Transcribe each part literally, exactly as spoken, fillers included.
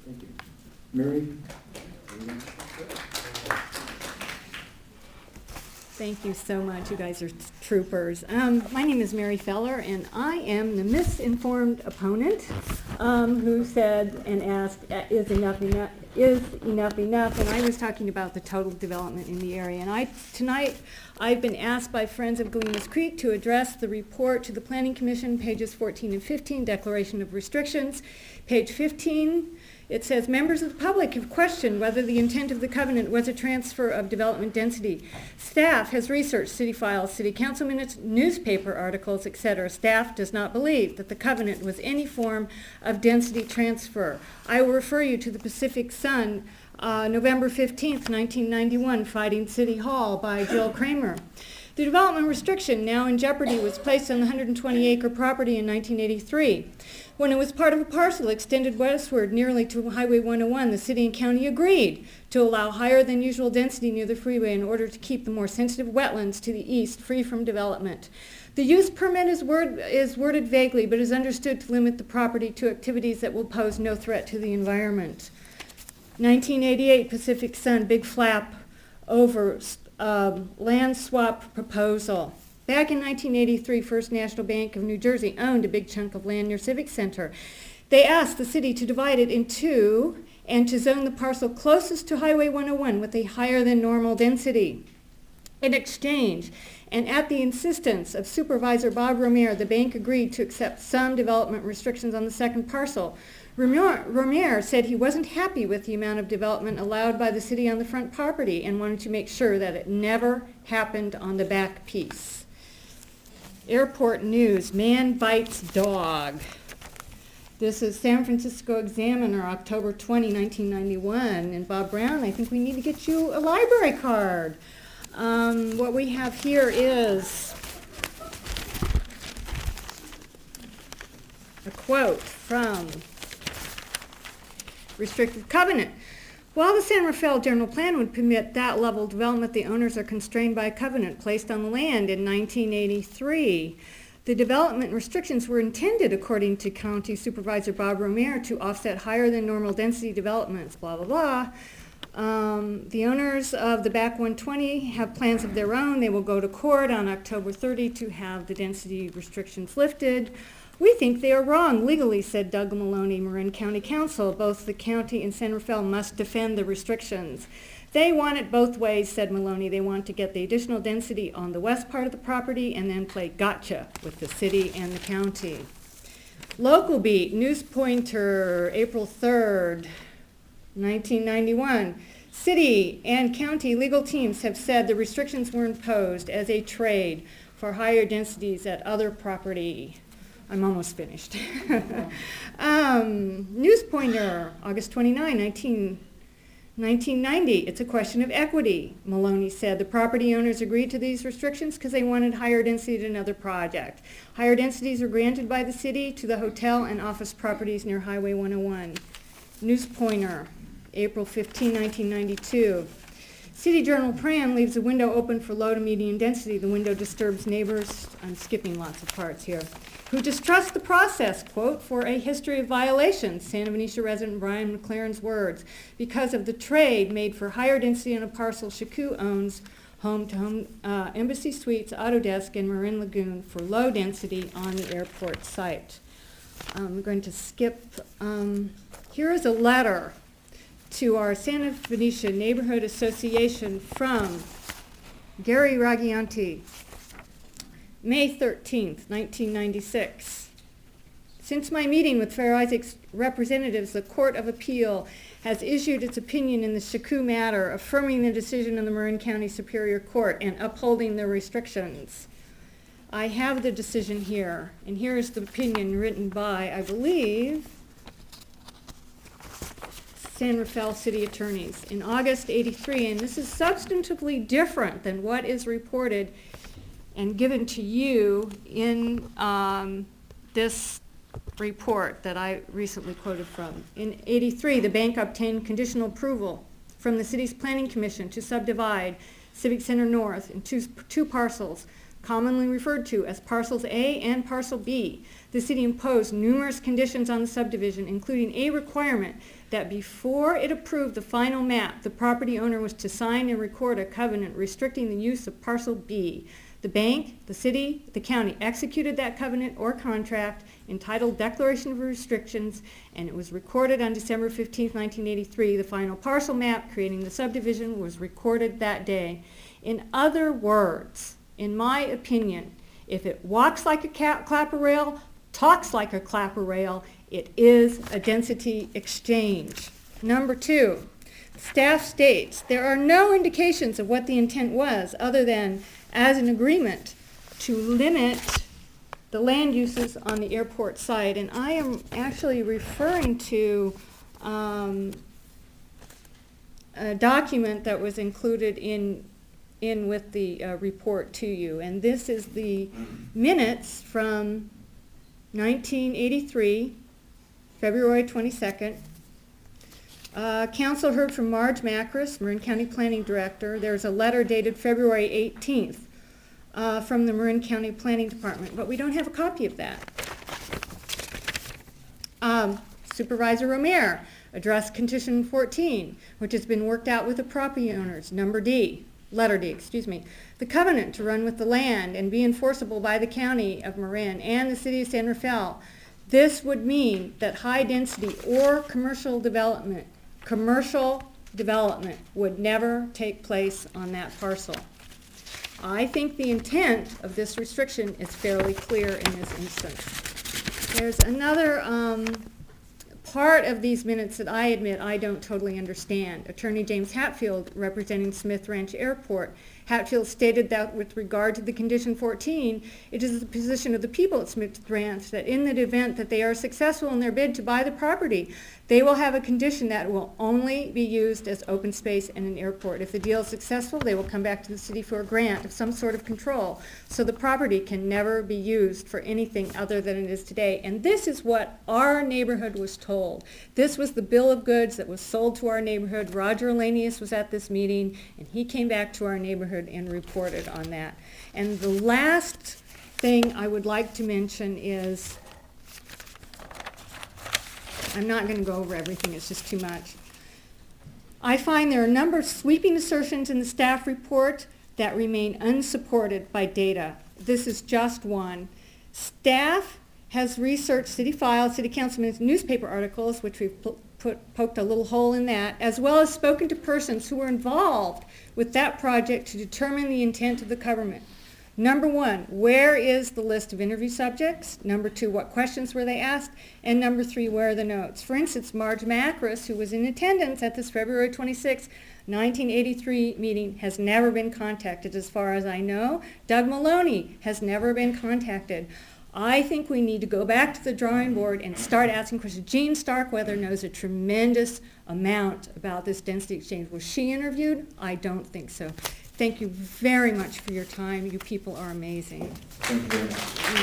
Thank you. Mary? Thank you so much. You guys are troopers. Um, my name is Mary Feller, and I am the misinformed opponent um, who said and asked, is enough enough? Is enough enough? And I was talking about the total development in the area. And I tonight I've been asked by Friends of Galenas Creek to address the report to the Planning Commission, pages fourteen and fifteen, Declaration of Restrictions. Page fifteen. It says, members of the public have questioned whether the intent of the covenant was a transfer of development density. Staff has researched city files, city council minutes, newspaper articles, et cetera. Staff does not believe that the covenant was any form of density transfer. I will refer you to the Pacific Sun, uh, November fifteenth, nineteen ninety-one, Fighting City Hall by Jill Kramer. The development restriction now in jeopardy was placed on the one hundred twenty acre property in nineteen eighty-three. When it was part of a parcel extended westward nearly to Highway one oh one, the city and county agreed to allow higher than usual density near the freeway in order to keep the more sensitive wetlands to the east free from development. The use permit is, word, is worded vaguely, but is understood to limit the property to activities that will pose no threat to the environment. nineteen eighty-eight, Pacific Sun, big flap over um, land swap proposal. Back in nineteen eighty-three, First National Bank of New Jersey owned a big chunk of land near Civic Center. They asked the city to divide it in two and to zone the parcel closest to Highway one oh one with a higher than normal density. In exchange, and at the insistence of Supervisor Bob Romer, the bank agreed to accept some development restrictions on the second parcel. Romer, Romer said he wasn't happy with the amount of development allowed by the city on the front property and wanted to make sure that it never happened on the back piece. Airport news, man bites dog. This is San Francisco Examiner, October twentieth, nineteen ninety-one. And Bob Brown, I think we need to get you a library card. Um, what we have here is a quote from Restrictive Covenant. While the San Rafael General Plan would permit that level of development, the owners are constrained by a covenant placed on the land in nineteen eighty-three. The development restrictions were intended, according to County Supervisor Bob Romer, to offset higher than normal density developments, blah, blah, blah. Um, the owners of the back one twenty have plans of their own. They will go to court on October thirtieth to have the density restrictions lifted. We think they are wrong legally, said Doug Maloney, Marin County Council. Both the county and San Rafael must defend the restrictions. They want it both ways, said Maloney. They want to get the additional density on the west part of the property and then play gotcha with the city and the county. Local Beat, News Pointer, April third, nineteen ninety-one. City and county legal teams have said the restrictions were imposed as a trade for higher densities at other property. I'm almost finished. um, News Pointer, August twenty-ninth, nineteen ninety. It's a question of equity, Maloney said. The property owners agreed to these restrictions because they wanted higher density at another project. Higher densities are granted by the city to the hotel and office properties near Highway one oh one. News Pointer, April fifteenth, nineteen ninety-two. City Journal Pran leaves a window open for low to medium density. The window disturbs neighbors, I'm skipping lots of parts here, who distrust the process, quote, for a history of violations, Santa Benicia resident Brian McLaren's words, because of the trade made for higher density on a parcel Shaku owns, home to home uh, Embassy Suites, Autodesk, and Marin Lagoon for low density on the airport site. I'm going to skip. Um, here is a letter to our Santa Benicia Neighborhood Association from Gary Ragianti, May thirteenth, nineteen ninety-six. Since my meeting with Fair Isaac's representatives, the Court of Appeal has issued its opinion in the Shaku matter, affirming the decision of the Marin County Superior Court and upholding the restrictions. I have the decision here, and here is the opinion written by, I believe, San Rafael City Attorneys in August eighty-three, and this is substantively different than what is reported and given to you in um, this report that I recently quoted from. In eighty-three, the bank obtained conditional approval from the city's planning commission to subdivide Civic Center North in two, two parcels commonly referred to as Parcels A and Parcel B. The city imposed numerous conditions on the subdivision, including a requirement that before it approved the final map, the property owner was to sign and record a covenant restricting the use of Parcel B. The bank, the city, the county executed that covenant or contract entitled Declaration of Restrictions, and it was recorded on December fifteenth, nineteen eighty-three. The final parcel map creating the subdivision was recorded that day. In other words, in my opinion, if it walks like a cat clapper rail, talks like a clapper rail, it is a density exchange. Number two, staff states there are no indications of what the intent was other than as an agreement to limit the land uses on the airport site. And I am actually referring to um, a document that was included in in with the uh, report to you. And this is the minutes from nineteen eighty-three, February twenty-second. Uh, council heard from Marge Macris, Marin County Planning Director. There's a letter dated February eighteenth uh, from the Marin County Planning Department, but we don't have a copy of that. Um, Supervisor Romero addressed condition fourteen, which has been worked out with the property owners, number D. Letter D, excuse me. The covenant to run with the land and be enforceable by the county of Marin and the city of San Rafael. This would mean that high density or commercial development, commercial development would never take place on that parcel. I think the intent of this restriction is fairly clear in this instance. There's another um, part of these minutes that I admit I don't totally understand. Attorney James Hatfield, representing Smith Ranch Airport, Hatfield stated that with regard to the condition fourteen, it is the position of the people at Smith Ranch that in the event that they are successful in their bid to buy the property, they will have a condition that will only be used as open space and an airport. If the deal is successful, they will come back to the city for a grant of some sort of control. So the property can never be used for anything other than it is today. And this is what our neighborhood was told. This was the bill of goods that was sold to our neighborhood. Roger Elanius was at this meeting, and he came back to our neighborhood and reported on that. And the last thing I would like to mention is, I'm not going to go over everything, it's just too much. I find there are a number of sweeping assertions in the staff report that remain unsupported by data. This is just one. Staff has researched city files, city council minutes, newspaper articles, which we've put, put, poked a little hole in that, as well as spoken to persons who were involved with that project to determine the intent of the government. Number one, where is the list of interview subjects? Number two, what questions were they asked? And number three, where are the notes? For instance, Marge Macris, who was in attendance at this February twenty-sixth, nineteen eighty-three meeting, has never been contacted as far as I know. Doug Maloney has never been contacted. I think we need to go back to the drawing board and start asking questions. Jean Starkweather knows a tremendous amount about this density exchange. Was she interviewed? I don't think so. Thank you very much for your time. You people are amazing. Thank you very much.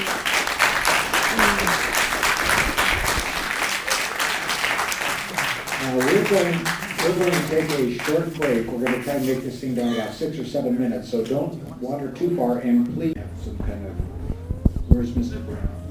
Mm. Now we're going, we're going to take a short break. We're going to try and make this thing down about six or seven minutes, so don't wander too far, and please have some kind of, where's Mister Brown?